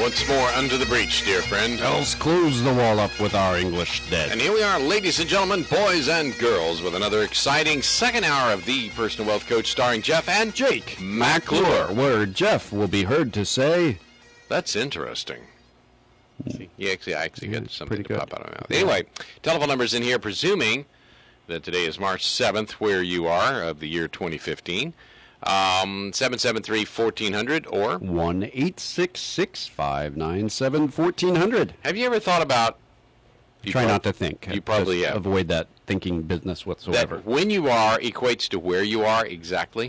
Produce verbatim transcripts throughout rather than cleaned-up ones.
Once more under the breach, dear friend. Else close the wall up with our English dead. And here we are, ladies and gentlemen, boys and girls, with another exciting second hour of The Personal Wealth Coach starring Jeff and Jake McClure. Where Jeff will be heard to say... That's interesting. See, you actually, I actually Yeah, got something to pretty pop good. out of my mouth. Anyway, telephone numbers in here, presuming that today is March seventh, where you are, of the year twenty fifteen. Um, seven seven three, one four zero zero or... one eight six six, five nine seven, one four zero zero. Have you ever thought about... you Try prob- not to think. You probably Just have. Avoid that thinking business whatsoever. That when you are equates to where you are exactly?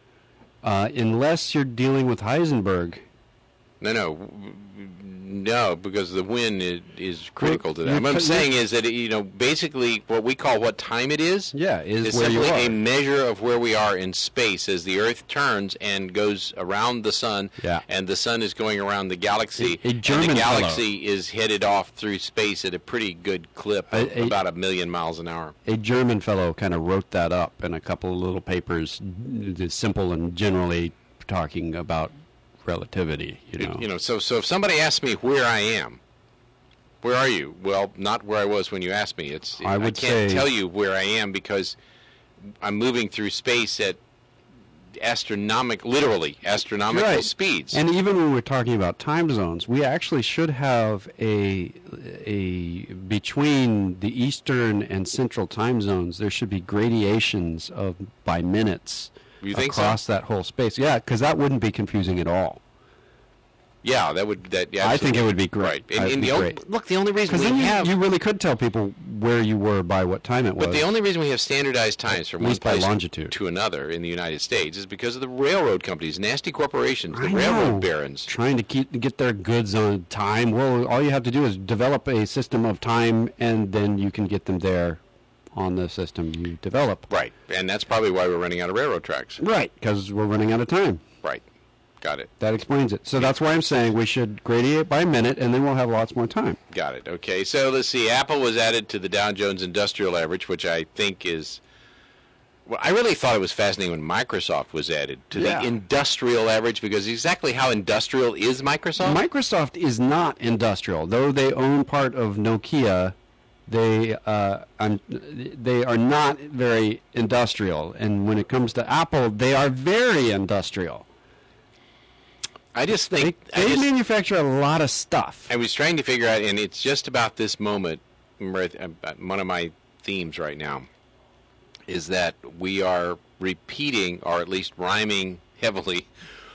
Uh, unless you're dealing with Heisenberg. No, no. No, because the when is, is critical to that. you're What I'm t- saying is that, you know, basically what we call what time it is, Yeah, is is where you simply are. a measure of where we are in space as the Earth turns and goes around the sun, Yeah. and the sun is going around the galaxy, A- a German and the fellow. galaxy is headed off through space at a pretty good clip of A- a- about a million miles an hour. A German fellow kind of wrote that up in a couple of little papers, d- simple and generally talking about relativity, you know. You know, so so if somebody asks me where I am, where are you? Well, not where I was when you asked me. It's I would can't say- tell you where I am because I'm moving through space at astronomical, literally astronomical Right. speeds. And even when we're talking about time zones, we actually should have a a between the eastern and central time zones. There should be gradations of by minutes You think so? across that whole space. Yeah, because that wouldn't be confusing at all. yeah, that would that. Yeah, I think it would be great. Right. And, That'd and be the great. only, look, the only reason Because we then you, have, you really could tell people where you were by what time it was. but the only reason we have standardized times from At one least by place longitude. to another in the United States is because of the railroad companies, nasty corporations, the I railroad know. barons. Trying to keep get their goods on time. Well, all you have to do is develop a system of time, and then you can get them there on the system you develop. Right, and that's probably why we're running out of railroad tracks. Right, because we're running out of time. Right, got it. That explains it. So that's why I'm saying we should gradiate by minute, and then we'll have lots more time. Got it. Okay, so let's see. Apple was added to the Dow Jones Industrial Average, which I think is... Well, I really thought it was fascinating when Microsoft was added to Yeah. the Industrial Average, because exactly how industrial is Microsoft? Microsoft is not industrial, though they own part of Nokia. They uh, um, they are not very industrial, and when it comes to Apple, they are very industrial. I just They, think... I, they just, manufacture a lot of stuff. I was trying to figure out, and it's just about this moment, where I- uh, one of my themes right now is that we are repeating, or at least rhyming heavily,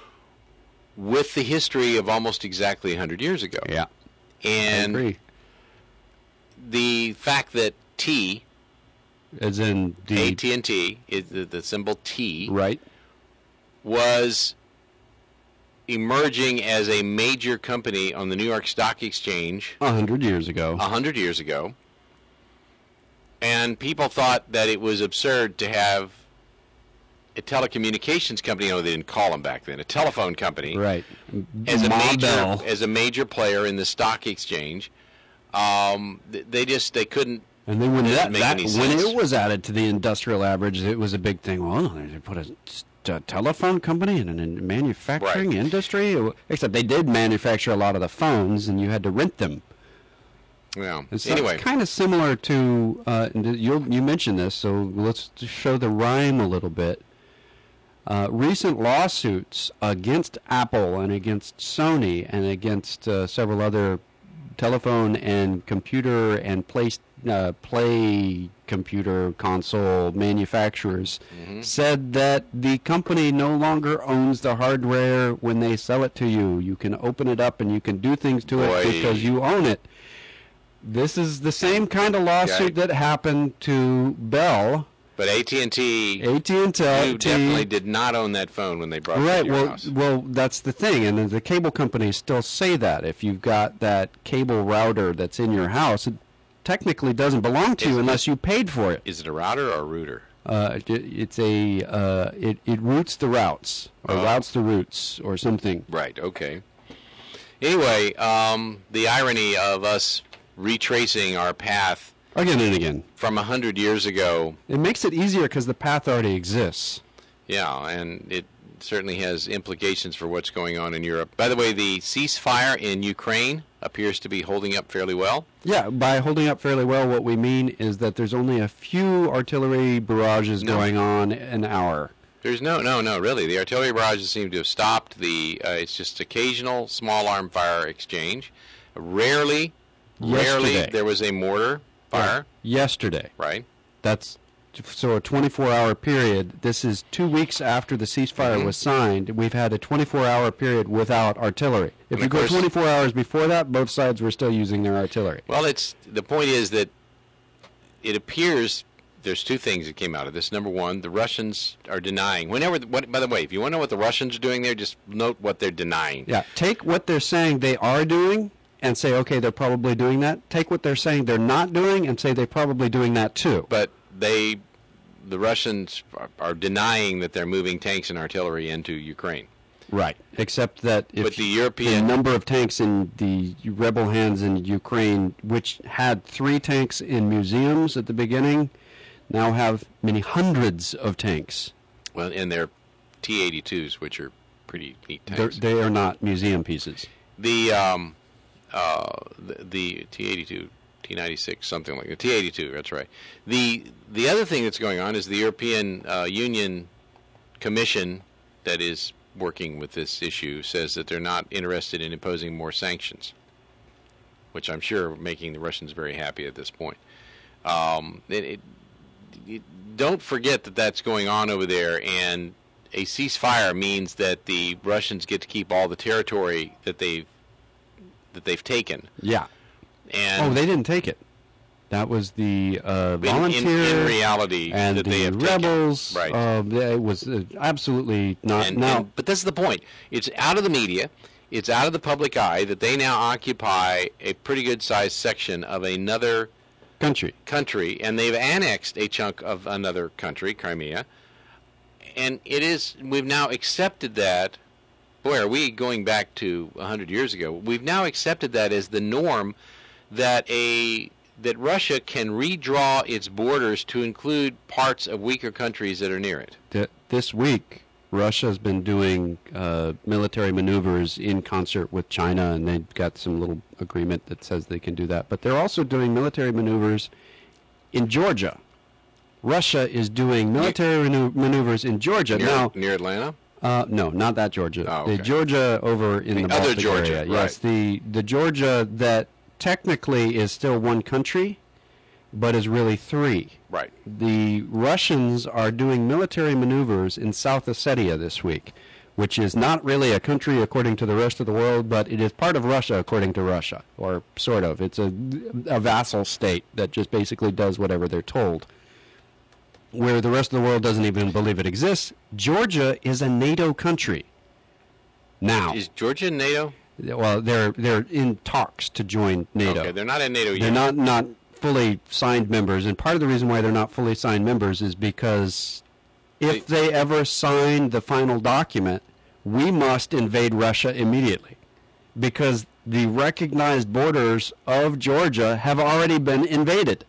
with the history of almost exactly one hundred years ago. Yeah, And I agree. the fact that T, As in the A T and T, is the, the symbol T, right. was emerging as a major company on the New York Stock Exchange A hundred years ago. a hundred years ago, and people thought that it was absurd to have a telecommunications company, no, they didn't call them back then, a telephone company, Right. as a Ma major Bell. as a major player in the stock exchange. Um, th- they just they couldn't. And then when It doesn't that, make that any when sense. it was added to the industrial average, it was a big thing. Well, they put a, a telephone company in a manufacturing Right. industry. Except they did manufacture a lot of the phones, and you had to rent them. Well, And so anyway, it's kind of similar to uh, and you. You mentioned this, so let's just show the rhyme a little bit. Uh, recent lawsuits against Apple and against Sony and against uh, several other telephone and computer and play, uh, play computer console manufacturers Mhm. said that the company no longer owns the hardware when they sell it to you. You can open it up and you can do things to Boy. it because you own it. This is the same kind of lawsuit Okay. that happened to Bell, but A T and T, A T and T. you definitely did not own that phone when they brought it Right. to your Well, house. well, that's the thing, and the cable companies still say that if you've got that cable router that's in your house, it technically doesn't belong to Is you it- unless you paid for it. Is it a router or a router? Uh, it it's a uh, it it routes the routes or Oh. routes the routes or something. Right. Okay. Anyway, um, the irony of us retracing our path Again and again. from a hundred years ago. It makes it easier because the path already exists. Yeah, and it certainly has implications for what's going on in Europe. By the way, the ceasefire in Ukraine appears to be holding up fairly well. Yeah, by holding up fairly well, what we mean is that there's only a few artillery barrages No. going on an hour. There's no, no, no, really. The artillery barrages seem to have stopped. The uh, it's just occasional small arm fire exchange. Rarely, rarely Yesterday. there was a mortar fire. Yesterday. Right. That's so a twenty-four hour period. This is two weeks after the ceasefire Mhm. was signed. We've had a twenty-four hour period without artillery. If And you of go course- twenty-four hours before that, both sides were still using their artillery. Well, it's the point is that it appears there's two things that came out of this. Number one, the Russians are denying. Whenever, what, by the way, if you want to know what the Russians are doing there, just note what they're denying. Yeah, take what they're saying they are doing and say, okay, they're probably doing that. Take what they're saying they're not doing and say they're probably doing that too. But they, the Russians, are, are denying that they're moving tanks and artillery into Ukraine. Right. Except that if But the the European, number of tanks in the rebel hands in Ukraine, which had three tanks in museums at the beginning, now have many hundreds of tanks. well, and their T eighty-twos, which are pretty neat They're, tanks. they are not museum pieces. The um, uh, the, the T eighty-two, T ninety-six, something like that. T eighty-two, that's right. The the other thing that's going on is the European uh, Union Commission that is working with this issue says that they're not interested in imposing more sanctions, which I'm sure are making the Russians very happy at this point. Um, it, it, it, don't forget that that's going on over there, and a ceasefire means that the Russians get to keep all the territory that they've that they've taken. Yeah. And Oh, they didn't take it. That was the uh, in, volunteer in, in reality, and that they the have rebels. taken. Right. Uh, it was uh, absolutely not. And, now, and, but that's the point. It's out of the media. It's out of the public eye that they now occupy a pretty good-sized section of another country. country, and they've annexed a chunk of another country, Crimea. And it is, we've now accepted that. Boy, are we going back to one hundred years ago. We've now accepted that as the norm, that a that Russia can redraw its borders to include parts of weaker countries that are near it. Th- This week, Russia has been doing uh, military maneuvers in concert with China, and they've got some little agreement that says they can do that. But they're also doing military maneuvers in Georgia. Russia is doing military manu- maneuvers in Georgia. Near, now, near Atlanta? Uh, no, not that Georgia. Oh, The okay. Georgia over in The the, other Baltic Georgia, area. Yes, right. the the Georgia that technically is still one country, but is really three. Right. The Russians are doing military maneuvers in South Ossetia this week, which is not really a country according to the rest of the world, but it is part of Russia according to Russia, or sort of. It's a, a vassal state that just basically does whatever they're told. Where the rest of the world doesn't even believe it exists, Georgia is a NATO country. Now, Is Georgia in NATO? well, they're they're in talks to join NATO. Okay, they're not in NATO They're yet. not not fully signed members, and part of the reason why they're not fully signed members is because if they ever sign the final document, we must invade Russia immediately, because the recognized borders of Georgia have already been invaded.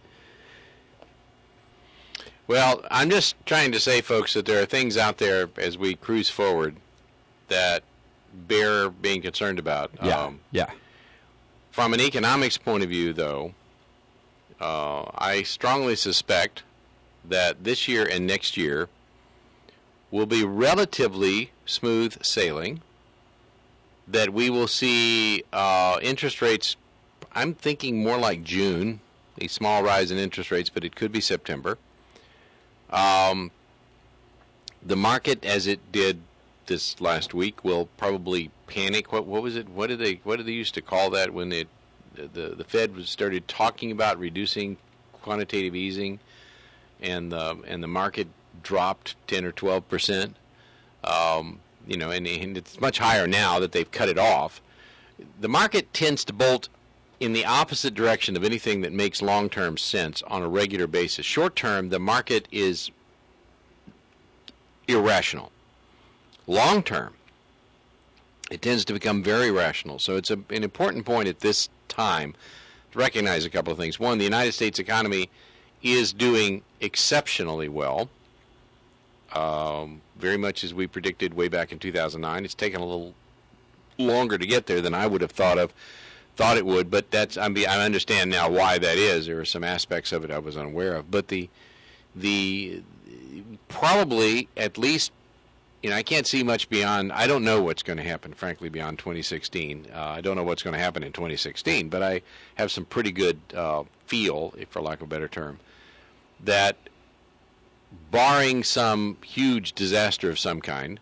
Well, I'm just trying to say, folks, that there are things out there as we cruise forward that bear being concerned about. Um, yeah. From an economics point of view, though, uh, I strongly suspect that this year and next year will be relatively smooth sailing, that we will see uh, interest rates, I'm thinking more like June, a small rise in interest rates, but it could be September. Um, the market, as it did this last week, will probably panic. What what was it? What did they what did they used to call that when it, the the Fed was started talking about reducing quantitative easing, and the and the market dropped ten or twelve percent. Um, you know, and, and it's much higher now that they've cut it off. The market tends to bolt in the opposite direction of anything that makes long-term sense on a regular basis. Short-term, the market is irrational. Long-term, it tends to become very rational. So it's a, an important point at this time to recognize a couple of things. One, the United States economy is doing exceptionally well. um, very much as we predicted way back in two thousand nine. It's taken a little longer to get there than I would have thought of, thought it would. But that's I mean I understand now why that is. There are some aspects of it I was unaware of. But the the probably at least. You know, I can't see much beyond. I don't know what's going to happen, frankly, beyond twenty sixteen. Uh, I don't know what's going to happen in twenty sixteen, but I have some pretty good uh, feel, if for lack of a better term, that barring some huge disaster of some kind,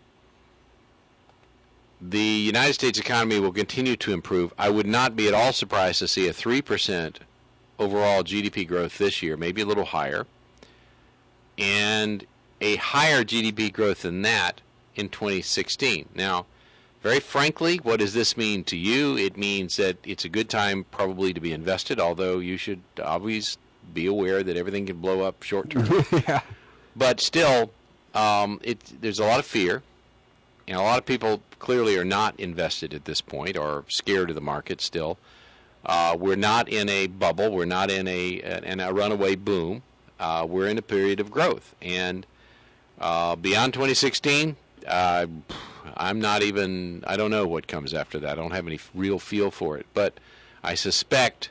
the United States economy will continue to improve. I would not be at all surprised to see a three percent overall G D P growth this year, maybe a little higher, and a higher G D P growth than that in twenty sixteen. Now, very frankly, what does this mean to you? It means that it's a good time probably to be invested, although you should always be aware that everything can blow up short term. Yeah. But still, um, it, there's a lot of fear, and a lot of people clearly are not invested at this point or scared of the market still. Uh, we're not in a bubble. We're not in a, in a runaway boom. Uh, we're in a period of growth. And uh, beyond twenty sixteen, uh, I'm not even, I don't know what comes after that. I don't have any real feel for it. But I suspect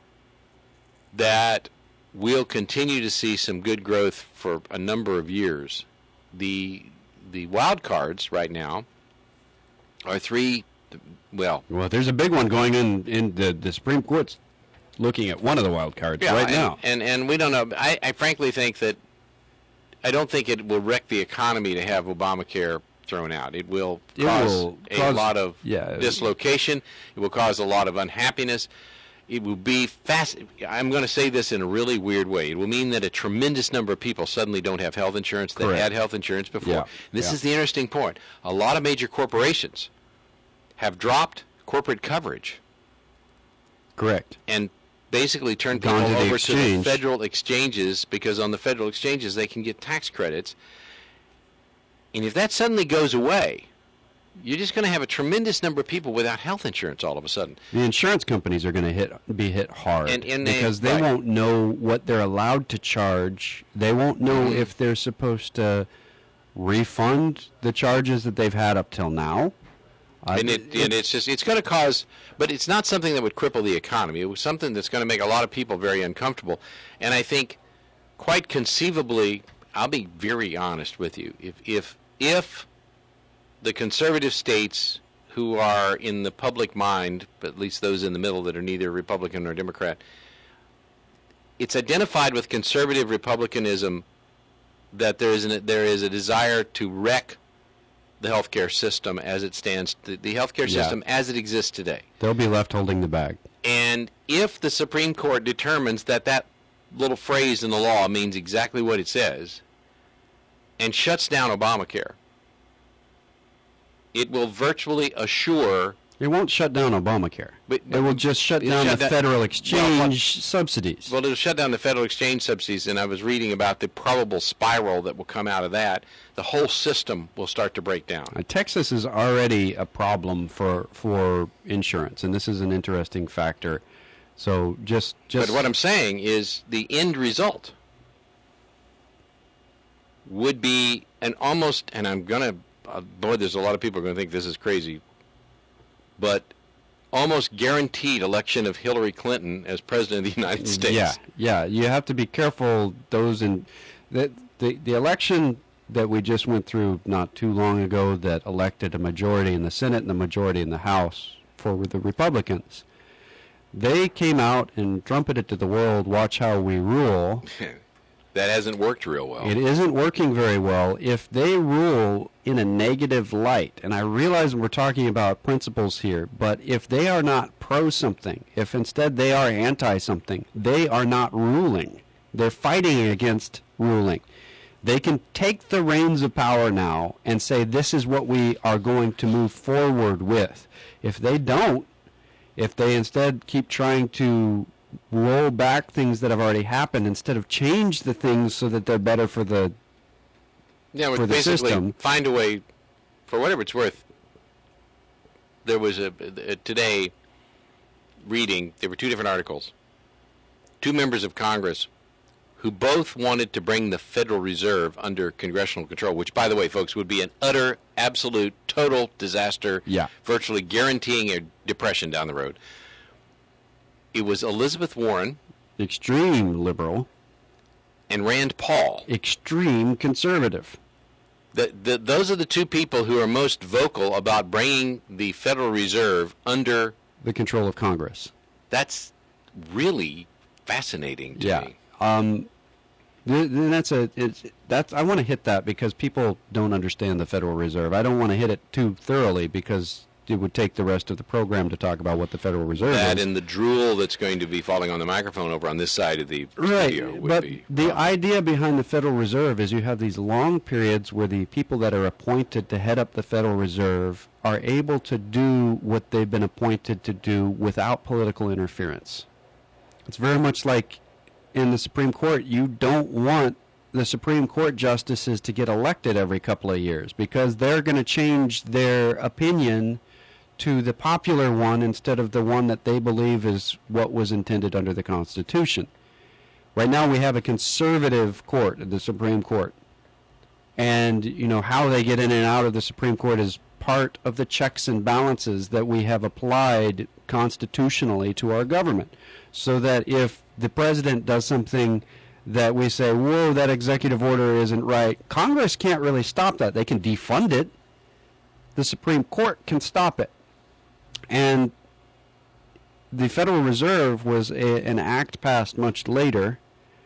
that we'll continue to see some good growth for a number of years. The the wild cards right now are three, well... Well, there's a big one going in, in the, the Supreme Court's looking at one of the wild cards yeah, right and, now. And, and we don't know. I, I frankly think that I don't think it will wreck the economy to have Obamacare thrown out. It will cause it will a cause, lot of yeah, dislocation. It will cause a lot of unhappiness. It will be fast. I'm going to say this in a really weird way. It will mean that a tremendous number of people suddenly don't have health insurance that Correct. had health insurance before. Yeah, This yeah. is the interesting point. A lot of major corporations have dropped corporate coverage Correct. and basically turned Gone people to the over to the exchange. federal exchanges, because on the federal exchanges they can get tax credits. And if that suddenly goes away, you're just going to have a tremendous number of people without health insurance all of a sudden. The insurance companies are going to hit be hit hard And- and they- because they right. won't know what they're allowed to charge. They won't know Mhm. if they're supposed to refund the charges that they've had up till now. Uh, And, it, and it's just it's going to cause, but it's not something that would cripple the economy. It was something that's going to make a lot of people very uncomfortable. And I think, quite conceivably, I'll be very honest with you. If if if the conservative states who are in the public mind, at least those in the middle that are neither Republican nor Democrat, it's identified with conservative republicanism that there is an, there is a desire to wreck the healthcare system as it stands, the, the healthcare Yeah. system as it exists today. They'll be left holding the bag. And if the Supreme Court determines that that little phrase in the law means exactly what it says and shuts down Obamacare, it will virtually assure... It won't shut down Obamacare. But- it will just shut It'll down shut the down- federal Well, exchange subsidies. Well, it'll shut down the federal exchange subsidies, and I was reading about the probable spiral that will come out of that. The whole system will start to break down. Uh, Texas is already a problem for for insurance, and this is an interesting factor. So just just But what I'm saying is the end result would be an almost, and I'm going to, uh, boy, there's a lot of people going to think this is crazy, but almost guaranteed election of Hillary Clinton as president of the United States. Yeah, yeah. You have to be careful. Those in the the the election that we just went through not too long ago that elected a majority in the Senate and a majority in the House for the Republicans. They came out and trumpeted to the world, "Watch how we rule." That hasn't worked real well. It isn't working very well. If they rule in a negative light, and I realize we're talking about principles here, but if they are not pro something, if instead they are anti something, they are not ruling. They're fighting against ruling. They can take the reins of power now and say, this is what we are going to move forward with. If they don't, if they instead keep trying to roll back things that have already happened instead of change the things so that they're better for the Yeah, for but the basically system. find a way, for whatever it's worth. There was a, a today reading. There were two different articles. Two members of Congress who both wanted to bring the Federal Reserve under congressional control, which, by the way, folks, would be an utter, absolute, total disaster, yeah. virtually guaranteeing a depression down the road. It was Elizabeth Warren, extreme liberal, and Rand Paul, extreme conservative. The, the, those are the two people who are most vocal about bringing the Federal Reserve under the control of Congress. That's really fascinating to yeah. me. Um, th- th- that's a it's, that's I want to hit that because people don't understand the Federal Reserve. I don't want to hit it too thoroughly because it would take the rest of the program to talk about what the Federal Reserve that is. And the drool that's going to be falling on the microphone over on this side of the right. studio would but be. The um, idea behind the Federal Reserve is you have these long periods where the people that are appointed to head up the Federal Reserve are able to do what they've been appointed to do without political interference. It's very much like in the Supreme Court. You don't want the Supreme Court justices to get elected every couple of years because they're going to change their opinion to the popular one instead of the one that they believe is what was intended under the Constitution. Right now we have a conservative court, the Supreme Court. And, you know, how they get in and out of the Supreme Court is part of the checks and balances that we have applied constitutionally to our government. So that if the president does something that we say, whoa, that executive order isn't right, Congress can't really stop that. They can defund it. The Supreme Court can stop it. And the Federal Reserve was a, an act passed much later,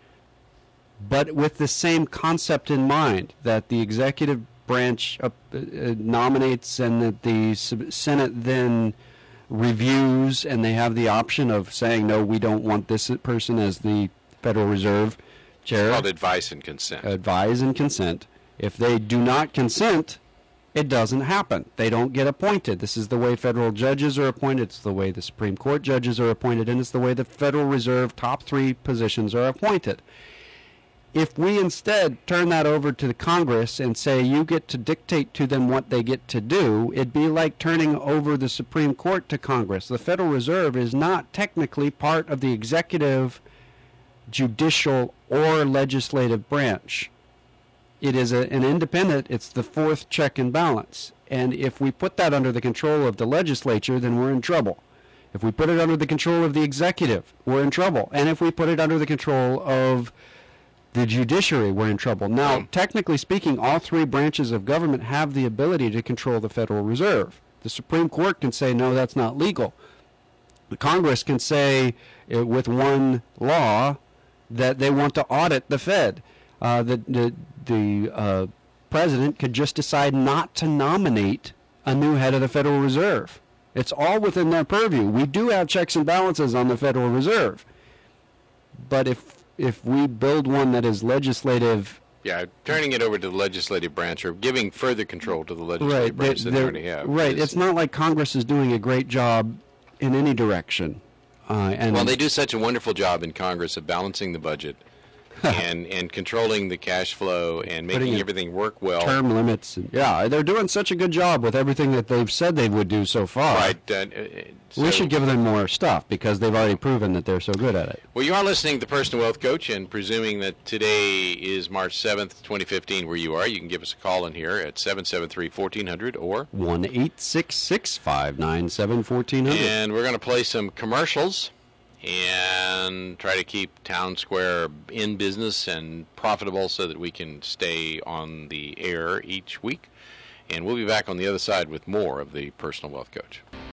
but with the same concept in mind, that the executive branch uh, uh, nominates and that the Senate then reviews, and they have the option of saying, no, we don't want this person as the Federal Reserve chair. It's called advice and consent. Advise and consent. If they do not consent, it doesn't happen. They don't get appointed. This is the way federal judges are appointed. It's the way the Supreme Court judges are appointed, and it's the way the Federal Reserve top three positions are appointed. If we instead turn that over to the Congress and say you get to dictate to them what they get to do, it'd be like turning over the Supreme Court to Congress. The Federal Reserve is not technically part of the executive, judicial, or legislative branch. It is a, an independent, it's the fourth check and balance. And if we put that under the control of the legislature, then we're in trouble. If we put it under the control of the executive, we're in trouble. And if we put it under the control of the judiciary, we're in trouble. Now, technically speaking, all three branches of government have the ability to control the Federal Reserve. The Supreme Court can say, no, that's not legal. The Congress can say, uh, with one law, that they want to audit the Fed. Uh, the the, the uh, president could just decide not to nominate a new head of the Federal Reserve. It's all within their purview. We do have checks and balances on the Federal Reserve. But if if we build one that is legislative... Yeah, turning it over to the legislative branch or giving further control to the legislative right, branch they, than they already have. Right. Is, it's not like Congress is doing a great job in any direction. Uh, and well, they do such a wonderful job in Congress of balancing the budget and and controlling the cash flow and making everything work well. Term limits. And, yeah, they're doing such a good job with everything that they've said they would do so far. Right. Uh, so, we should give them more stuff because they've already proven that they're so good at it. Well, you are listening to the Personal Wealth Coach, and presuming that today is March seventh, twenty fifteen, where you are, you can give us a call in here at seven seven three, one four zero zero or one eight six six, five nine seven, one four zero zero. And we're going to play some commercials and try to keep Town Square in business and profitable so that we can stay on the air each week. And we'll be back on the other side with more of the Personal Wealth Coach.